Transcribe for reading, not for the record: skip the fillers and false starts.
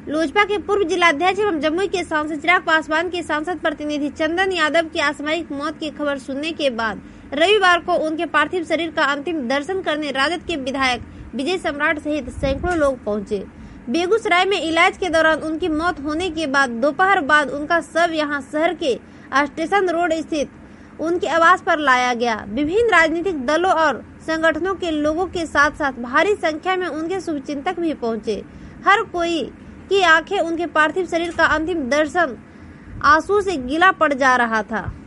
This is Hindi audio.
लोजपा के पूर्व जिलाध्यक्ष एवं जमुई के सांसद चिराग पासवान के सांसद प्रतिनिधि चंदन यादव की असामयिक मौत की खबर सुनने के बाद रविवार को उनके पार्थिव शरीर का अंतिम दर्शन करने राजद के विधायक विजय सम्राट सहित सैकड़ों लोग पहुंचे। बेगूसराय में इलाज के दौरान उनकी मौत होने के बाद दोपहर बाद उनका शव यहां शहर के स्टेशन रोड स्थित उनके आवास पर लाया गया। विभिन्न राजनीतिक दलों और संगठनों के लोगों के साथ साथ भारी संख्या में उनके शुभचिंतक भी पहुंचे। हर कोई की आंखें उनके पार्थिव शरीर का अंतिम दर्शन आंसू से गीला पड़ जा रहा था।